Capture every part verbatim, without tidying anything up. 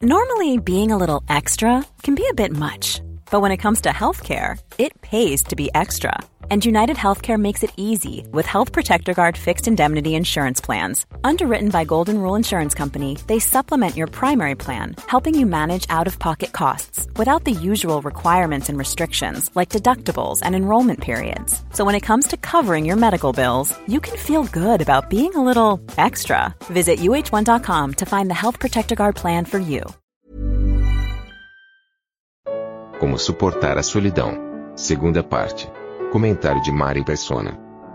Normally, being a little extra can be a bit much. But when it comes to healthcare, it pays to be extra. And United Healthcare makes it easy with Health Protector Guard fixed indemnity insurance plans. Underwritten by Golden Rule Insurance Company, they supplement your primary plan, helping you manage out-of-pocket costs without the usual requirements and restrictions like deductibles and enrollment periods. So when it comes to covering your medical bills, you can feel good about being a little extra. Visit U H one dot com to find the Health Protector Guard plan for you. Como suportar a solidão. Segunda parte. Comentário de Mari Persona.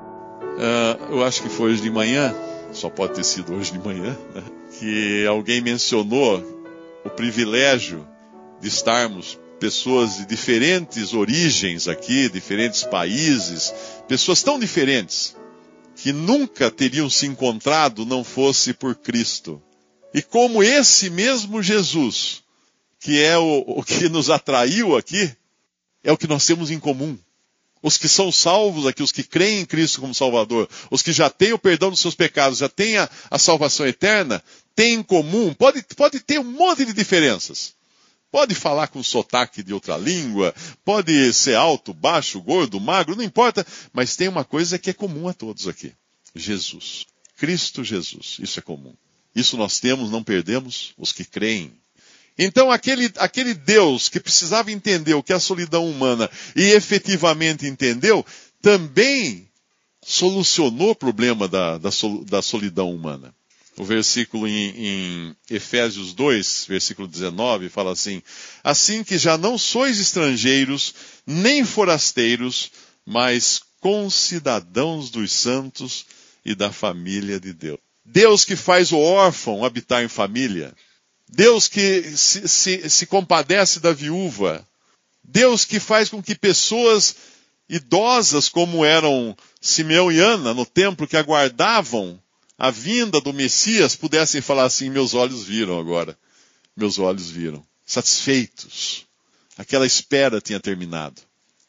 Uh, eu acho que foi hoje de manhã, só pode ter sido hoje de manhã, né, que alguém mencionou o privilégio de estarmos pessoas de diferentes origens aqui, diferentes países, pessoas tão diferentes, que nunca teriam se encontrado não fosse por Cristo. E como esse mesmo Jesus, que é o, o que nos atraiu aqui, é o que nós temos em comum. Os que são salvos aqui, os que creem em Cristo como Salvador, os que já têm o perdão dos seus pecados, já têm a, a salvação eterna, têm em comum, pode, pode ter um monte de diferenças. Pode falar com sotaque de outra língua, pode ser alto, baixo, gordo, magro, não importa, mas tem uma coisa que é comum a todos aqui. Jesus. Cristo Jesus. Isso é comum. Isso nós temos, não perdemos, os que creem. Então aquele, aquele Deus que precisava entender o que é a solidão humana e efetivamente entendeu, também solucionou o problema da, da, da solidão humana. O versículo em, em Efésios dois, versículo dezenove, fala assim: assim que já não sois estrangeiros, nem forasteiros, mas concidadãos dos santos e da família de Deus. Deus que faz o órfão habitar em família. Deus que se, se, se compadece da viúva. Deus que faz com que pessoas idosas, como eram Simeão e Ana, no templo, que aguardavam a vinda do Messias, pudessem falar assim: meus olhos viram agora. Meus olhos viram. Satisfeitos. Aquela espera tinha terminado.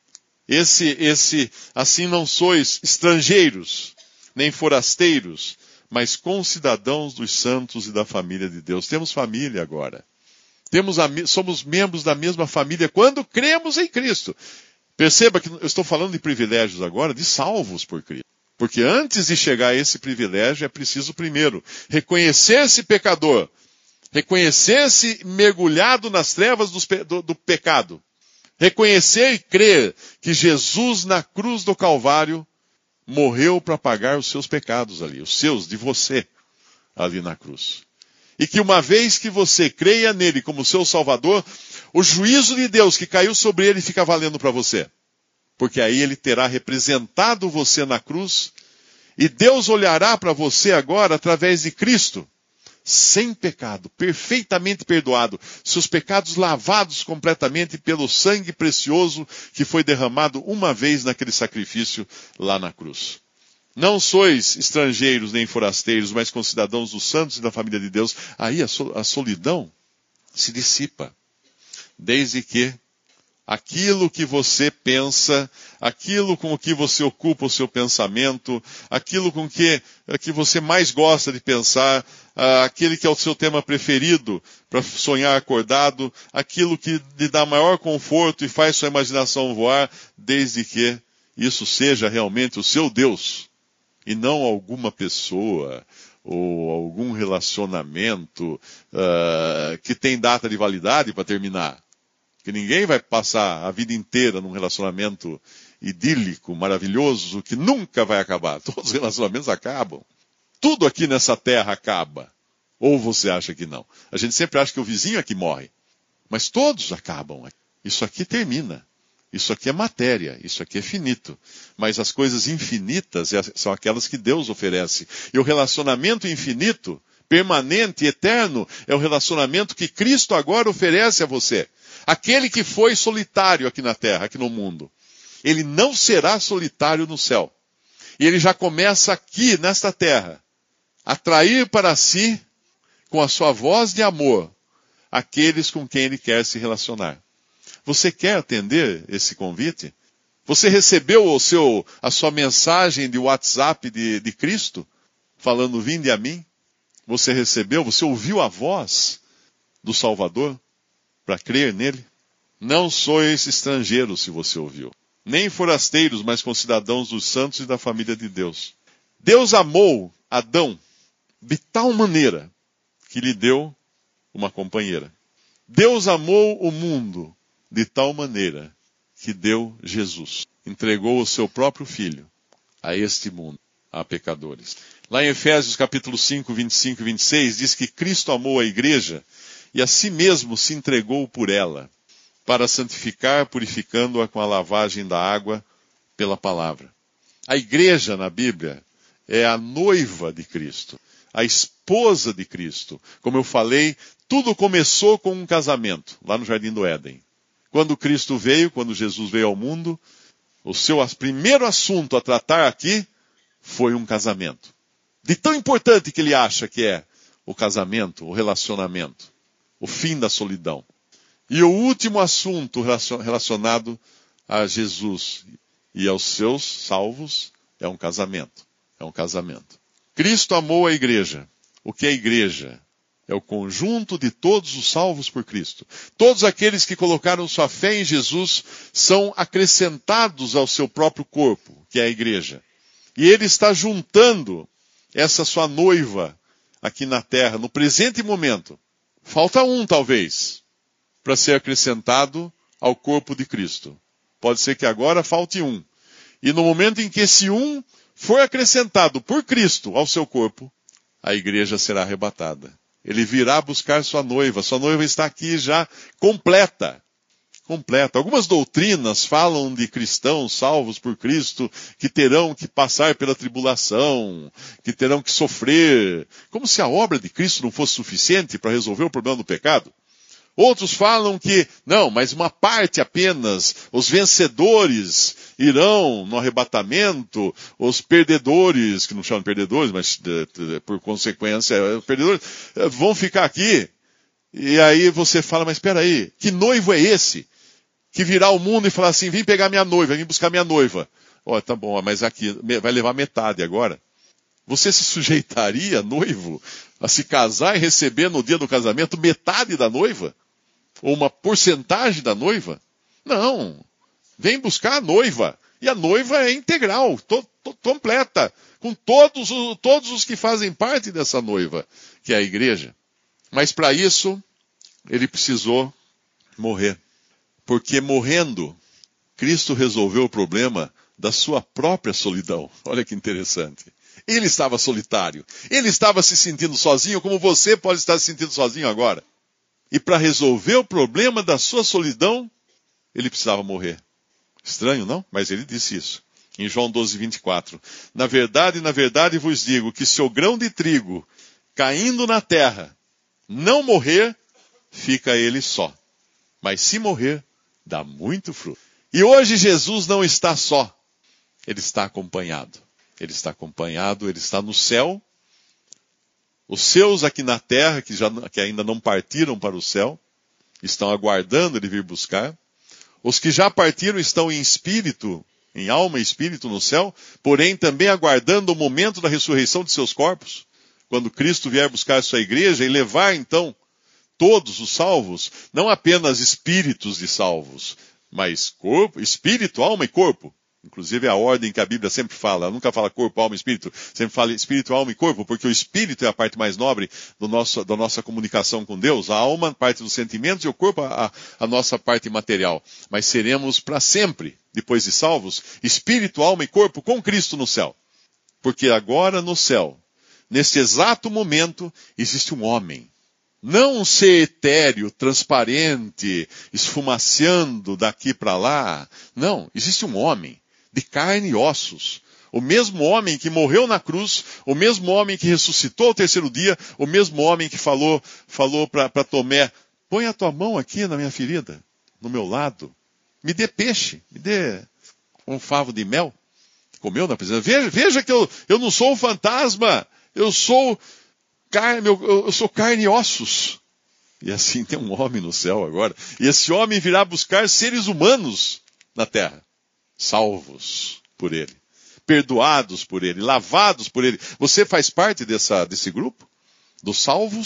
Esse, esse, assim não sois estrangeiros, nem forasteiros, mas concidadãos dos santos e da família de Deus. Temos família agora. Temos a, somos membros da mesma família quando cremos em Cristo. Perceba que eu estou falando de privilégios agora, de salvos por Cristo. Porque antes de chegar a esse privilégio, é preciso primeiro reconhecer-se pecador, reconhecer-se mergulhado nas trevas do, do, do pecado, reconhecer e crer que Jesus na cruz do Calvário morreu para pagar os seus pecados ali, os seus, de você, ali na cruz. E que uma vez que você creia nele como seu Salvador, o juízo de Deus que caiu sobre ele fica valendo para você. Porque aí ele terá representado você na cruz, e Deus olhará para você agora através de Cristo, sem pecado, perfeitamente perdoado, seus pecados lavados completamente pelo sangue precioso que foi derramado uma vez naquele sacrifício lá na cruz. Não sois estrangeiros nem forasteiros, mas concidadãos dos santos e da família de Deus. Aí a, sol- a solidão se dissipa, desde que aquilo que você pensa, aquilo com o que você ocupa o seu pensamento, aquilo com que, que você mais gosta de pensar, uh, aquele que é o seu tema preferido para sonhar acordado, aquilo que lhe dá maior conforto e faz sua imaginação voar, desde que isso seja realmente o seu Deus, e não alguma pessoa ou algum relacionamento uh, que tem data de validade para terminar. Que ninguém vai passar a vida inteira num relacionamento idílico, maravilhoso, que nunca vai acabar. Todos os relacionamentos acabam. Tudo aqui nessa terra acaba. Ou você acha que não? A gente sempre acha que o vizinho é que morre. Mas todos acabam. Isso aqui termina. Isso aqui é matéria. Isso aqui é finito. Mas as coisas infinitas são aquelas que Deus oferece. E o relacionamento infinito, permanente, eterno, é o relacionamento que Cristo agora oferece a você. Aquele que foi solitário aqui na terra, aqui no mundo, ele não será solitário no céu. E ele já começa aqui, nesta terra, a atrair para si, com a sua voz de amor, aqueles com quem ele quer se relacionar. Você quer atender esse convite? Você recebeu o seu, a sua mensagem de WhatsApp de, de Cristo, falando: vinde a mim? Você recebeu? Você ouviu a voz? do Salvador para crer nele? Não sois estrangeiros, se você ouviu, nem forasteiros, mas concidadãos dos santos e da família de Deus. Deus amou Adão de tal maneira que lhe deu uma companheira. Deus amou o mundo de tal maneira que deu Jesus. Entregou o seu próprio Filho a este mundo, a pecadores. Lá em Efésios capítulo cinco, vinte e cinco e vinte e seis, diz que Cristo amou a igreja e a si mesmo se entregou por ela, para santificar, purificando-a com a lavagem da água pela palavra. A igreja na Bíblia é a noiva de Cristo, a esposa de Cristo. Como eu falei, tudo começou com um casamento, lá no Jardim do Éden. Quando Cristo veio, quando Jesus veio ao mundo, o seu primeiro assunto a tratar aqui foi um casamento. De tão importante que ele acha que é o casamento, o relacionamento, o fim da solidão. E o último assunto relacionado a Jesus e aos seus salvos é um casamento. É um casamento. Cristo amou a igreja. O que é a igreja? É o conjunto de todos os salvos por Cristo. Todos aqueles que colocaram sua fé em Jesus são acrescentados ao seu próprio corpo, que é a igreja. E ele está juntando essa sua noiva aqui na terra, no presente momento. Falta um, talvez, para ser acrescentado ao corpo de Cristo. Pode ser que agora falte um. E no momento em que esse um for acrescentado por Cristo ao seu corpo, a igreja será arrebatada. Ele virá buscar sua noiva. Sua noiva está aqui já completa. Completa. Algumas doutrinas falam de cristãos salvos por Cristo que terão que passar pela tribulação, que terão que sofrer, como se a obra de Cristo não fosse suficiente para resolver o problema do pecado. Outros falam que, não, mas uma parte apenas, os vencedores irão no arrebatamento, os perdedores, que não chamam de perdedores, mas de, de, por consequência, os perdedores, vão ficar aqui. E aí você fala, mas espera aí, que noivo é esse? Que virá ao mundo e falar assim, vem pegar minha noiva, vem buscar minha noiva. Ó, oh, tá bom, mas aqui vai levar metade agora. Você se sujeitaria, noivo, a se casar e receber no dia do casamento metade da noiva? Ou uma porcentagem da noiva? Não. Vem buscar a noiva. E a noiva é integral, to, to, completa, com todos, todos os que fazem parte dessa noiva, que é a igreja. Mas para isso, ele precisou morrer. Porque morrendo, Cristo resolveu o problema da sua própria solidão. Olha que interessante. Ele estava solitário. Ele estava se sentindo sozinho, como você pode estar se sentindo sozinho agora. E para resolver o problema da sua solidão, ele precisava morrer. Estranho, não? Mas ele disse isso. Em João doze, vinte e quatro. Na verdade, na verdade vos digo que se o grão de trigo caindo na terra não morrer, fica ele só. Mas se morrer, dá muito fruto. E hoje Jesus não está só. Ele está acompanhado. Ele está acompanhado, ele está no céu. Os seus aqui na terra, que, já, que ainda não partiram para o céu, estão aguardando ele vir buscar. Os que já partiram estão em espírito, em alma e espírito no céu, porém também aguardando o momento da ressurreição de seus corpos, quando Cristo vier buscar a sua igreja e levar então todos os salvos, não apenas espíritos de salvos, mas corpo, espírito, alma e corpo. Inclusive é a ordem que a Bíblia sempre fala, ela nunca fala corpo, alma e espírito, sempre fala espírito, alma e corpo, porque o espírito é a parte mais nobre do nosso, da nossa comunicação com Deus, a alma, parte dos sentimentos, e o corpo, a, a nossa parte material. Mas seremos para sempre, depois de salvos, espírito, alma e corpo com Cristo no céu. Porque agora no céu, nesse exato momento, existe um homem. Não um ser etéreo, transparente, esfumaceando daqui para lá. Não, existe um homem. De carne e ossos. O mesmo homem que morreu na cruz, o mesmo homem que ressuscitou ao terceiro dia, o mesmo homem que falou, falou para Tomé, põe a tua mão aqui na minha ferida, no meu lado. Me dê peixe, me dê um favo de mel. Comeu na presença. Veja, veja que eu, eu não sou um fantasma, eu sou carne, eu, eu sou carne e ossos. E assim tem um homem no céu agora. E esse homem virá buscar seres humanos na terra. Salvos por ele, perdoados por ele, lavados por ele. Você faz parte dessa, desse grupo? Dos salvos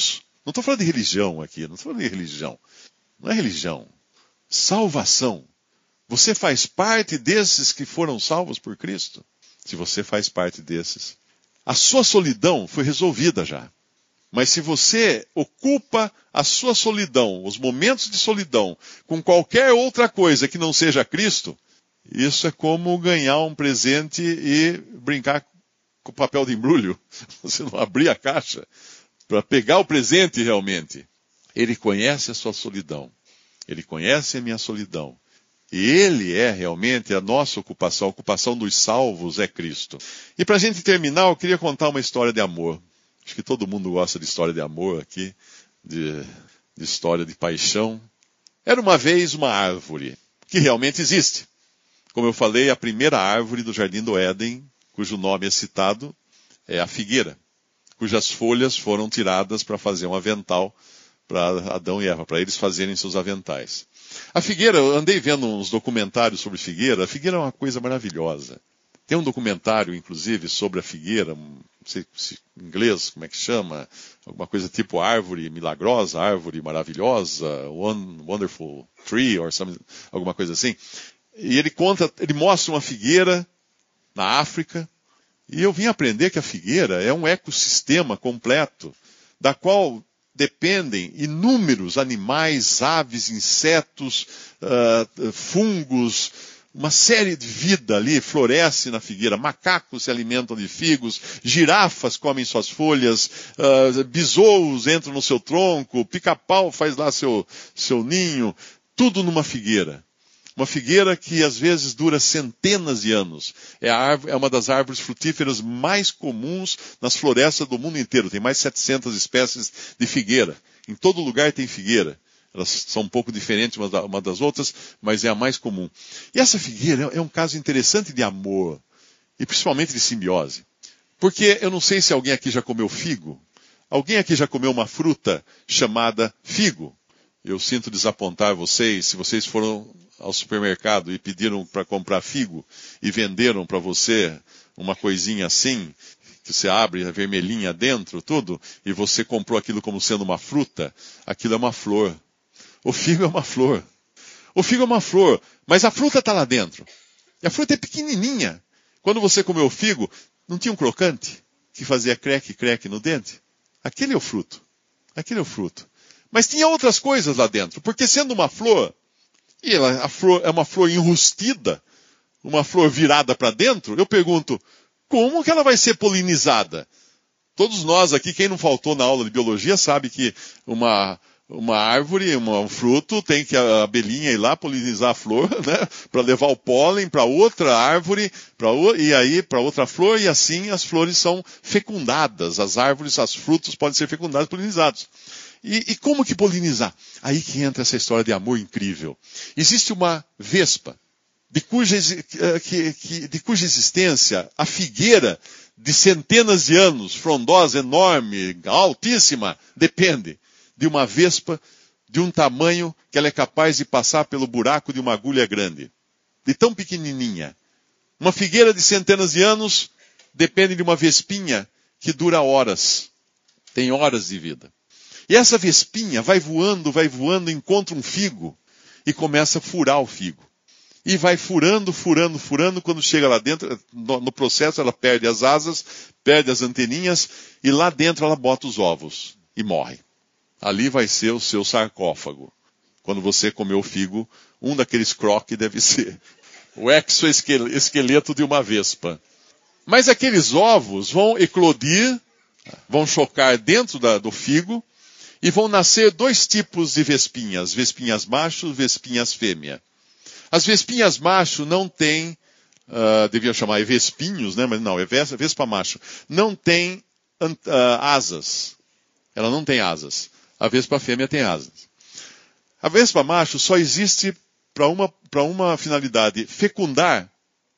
Não estou falando de religião aqui, não estou falando de religião. Não é religião. Salvação. Você faz parte desses que foram salvos por Cristo? Se você faz parte desses, a sua solidão foi resolvida já. Mas se você ocupa a sua solidão, os momentos de solidão, com qualquer outra coisa que não seja Cristo, isso é como ganhar um presente e brincar com papel de embrulho. Você não abrir a caixa para pegar o presente realmente. Ele conhece a sua solidão. Ele conhece a minha solidão. E Ele é realmente a nossa ocupação. A ocupação dos salvos é Cristo. E para a gente terminar, eu queria contar uma história de amor. Acho que todo mundo gosta de história de amor aqui, de, de história de paixão. Era uma vez uma árvore, que realmente existe. Como eu falei, a primeira árvore do Jardim do Éden, cujo nome é citado, é a figueira, cujas folhas foram tiradas para fazer um avental para Adão e Eva, para eles fazerem seus aventais. A figueira, eu andei vendo uns documentários sobre figueira. A figueira é uma coisa maravilhosa. Tem um documentário, inclusive, sobre a figueira, não sei se em inglês, como é que chama, alguma coisa tipo árvore milagrosa, árvore maravilhosa, one, wonderful tree, or something, alguma coisa assim. E ele conta, ele mostra uma figueira na África, e eu vim aprender que a figueira é um ecossistema completo, da qual dependem inúmeros animais, aves, insetos, uh, fungos, uma série de vida ali floresce na figueira. Macacos se alimentam de figos, girafas comem suas folhas, uh, besouros entram no seu tronco, pica-pau faz lá seu, seu ninho, tudo numa figueira. Uma figueira que às vezes dura centenas de anos. É, a árvore, é uma das árvores frutíferas mais comuns nas florestas do mundo inteiro. Tem mais de setecentas espécies de figueira. Em todo lugar tem figueira. Elas são um pouco diferentes uma das outras, mas é a mais comum. E essa figueira é um caso interessante de amor, e principalmente de simbiose. Porque eu não sei se alguém aqui já comeu figo. Alguém aqui já comeu uma fruta chamada figo? Eu sinto desapontar vocês, se vocês foram ao supermercado e pediram para comprar figo e venderam para você uma coisinha assim, que você abre a vermelhinha dentro, tudo, e você comprou aquilo como sendo uma fruta, aquilo é uma flor. O figo é uma flor. O figo é uma flor, mas a fruta está lá dentro. E a fruta é pequenininha. Quando você comeu o figo, não tinha um crocante que fazia creque, creque no dente? Aquele é o fruto. Aquele é o fruto. Mas tinha outras coisas lá dentro, porque sendo uma flor, e ela, a flor é uma flor enrustida, uma flor virada para dentro, eu pergunto, como que ela vai ser polinizada? Todos nós aqui, quem não faltou na aula de biologia, sabe que uma, uma árvore, uma, um fruto, tem que a abelhinha ir lá polinizar a flor, né, para levar o pólen para outra árvore, pra, e aí para outra flor, e assim as flores são fecundadas, as árvores, os frutos podem ser fecundados, polinizados. E, e como que polinizar? Aí que entra essa história de amor incrível. Existe uma vespa, de cuja, que, que, de cuja existência a figueira de centenas de anos, frondosa, enorme, altíssima, depende de uma vespa de um tamanho que ela é capaz de passar pelo buraco de uma agulha grande. De tão pequenininha. Uma figueira de centenas de anos depende de uma vespinha que dura horas. Tem horas de vida. E essa vespinha vai voando, vai voando, encontra um figo e começa a furar o figo. E vai furando, furando, furando, quando chega lá dentro, no, no processo ela perde as asas, perde as anteninhas, e lá dentro ela bota os ovos e morre. Ali vai ser o seu sarcófago. Quando você comer o figo, um daqueles croques deve ser o exoesqueleto de uma vespa. Mas aqueles ovos vão eclodir, vão chocar dentro da, do figo, e vão nascer dois tipos de vespinhas, vespinhas macho e vespinhas fêmea. As vespinhas macho não têm, uh, devia chamar de vespinhos, né? Mas não, é vespa, vespa macho. Não tem uh, asas. Ela não tem asas. A vespa fêmea tem asas. A vespa macho só existe para uma, para uma finalidade, fecundar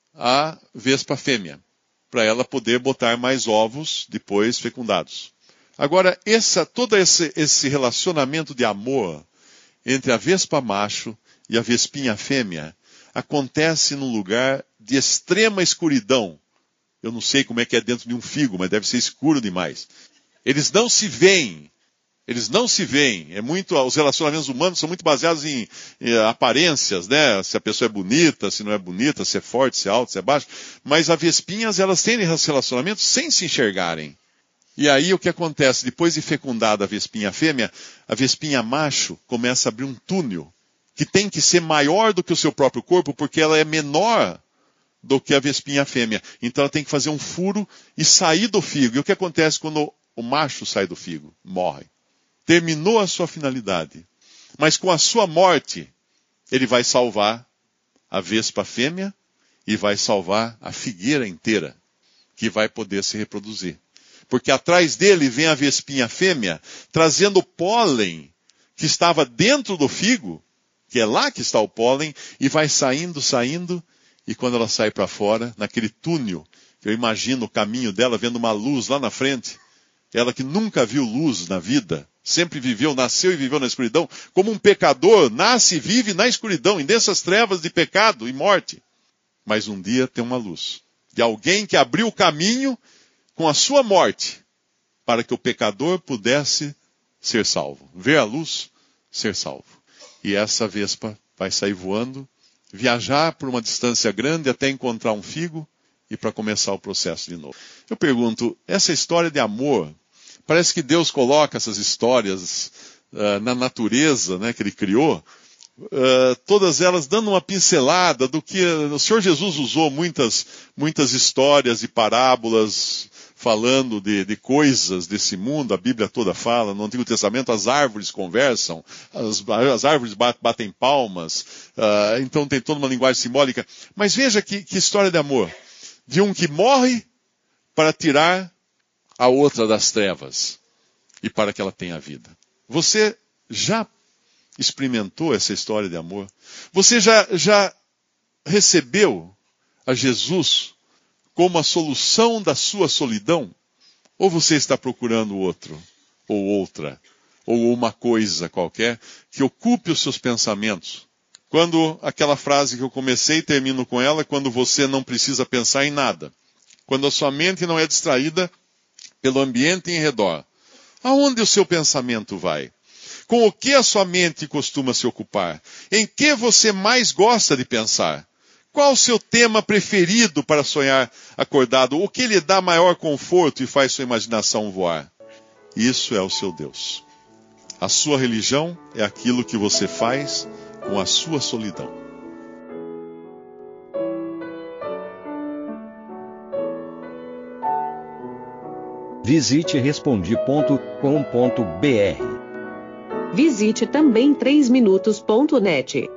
a vespa fêmea, para ela poder botar mais ovos depois fecundados. Agora, essa, todo esse, esse relacionamento de amor entre a vespa macho e a vespinha fêmea acontece num lugar de extrema escuridão. Eu não sei como é que é dentro de um figo, mas deve ser escuro demais. Eles não se veem, Eles não se veem. É muito, os relacionamentos humanos são muito baseados em, em aparências, né? Se a pessoa é bonita, se não é bonita, se é forte, se é alto, se é baixo. Mas as vespinhas, elas têm relacionamentos sem se enxergarem. E aí o que acontece? Depois de fecundada a vespinha fêmea, a vespinha macho começa a abrir um túnel, que tem que ser maior do que o seu próprio corpo, porque ela é menor do que a vespinha fêmea. Então ela tem que fazer um furo e sair do figo. E o que acontece quando o macho sai do figo? Morre. Terminou a sua finalidade. Mas com a sua morte, ele vai salvar a vespa fêmea e vai salvar a figueira inteira, que vai poder se reproduzir. Porque atrás dele vem a vespinha fêmea, trazendo o pólen que estava dentro do figo, que é lá que está o pólen, e vai saindo, saindo, e quando ela sai para fora, naquele túnel, eu imagino o caminho dela, vendo uma luz lá na frente, ela que nunca viu luz na vida, sempre viveu, nasceu e viveu na escuridão, como um pecador, nasce e vive na escuridão, em densas trevas de pecado e morte. Mas um dia tem uma luz, de alguém que abriu o caminho com a sua morte, para que o pecador pudesse ser salvo. Ver a luz, ser salvo. E essa vespa vai sair voando, viajar por uma distância grande até encontrar um figo e para começar o processo de novo. Eu pergunto, essa história de amor, parece que Deus coloca essas histórias uh, na natureza, né, que Ele criou, uh, todas elas dando uma pincelada do que o Senhor Jesus usou muitas, muitas histórias e parábolas falando de, de coisas desse mundo. A Bíblia toda fala, no Antigo Testamento as árvores conversam, as, as árvores batem palmas, uh, então tem toda uma linguagem simbólica. Mas veja que, que história de amor, de um que morre para tirar a outra das trevas e para que ela tenha vida. Você já experimentou essa história de amor? Você já, já recebeu a Jesus como a solução da sua solidão? Ou você está procurando outro, ou outra, ou uma coisa qualquer que ocupe os seus pensamentos? Quando aquela frase que eu comecei e termino com ela, quando você não precisa pensar em nada, quando a sua mente não é distraída pelo ambiente em redor, aonde o seu pensamento vai? Com o que a sua mente costuma se ocupar? Em que você mais gosta de pensar? Qual o seu tema preferido para sonhar acordado? O que lhe dá maior conforto e faz sua imaginação voar? Isso é o seu Deus. A sua religião é aquilo que você faz com a sua solidão. Visite respondi ponto com ponto br. Visite também três minutos ponto net.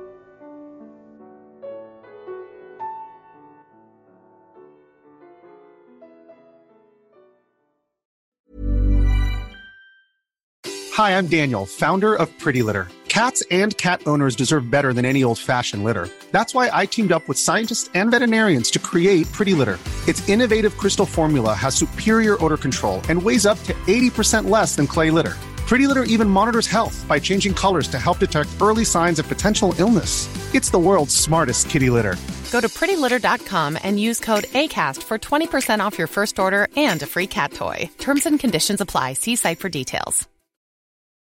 Hi, I'm Daniel, founder of Pretty Litter. Cats and cat owners deserve better than any old-fashioned litter. That's why I teamed up with scientists and veterinarians to create Pretty Litter. Its innovative crystal formula has superior odor control and weighs up to eighty percent less than clay litter. Pretty Litter even monitors health by changing colors to help detect early signs of potential illness. It's the world's smartest kitty litter. Go to pretty litter dot com and use code ACAST for twenty percent off your first order and a free cat toy. Terms and conditions apply. See site for details.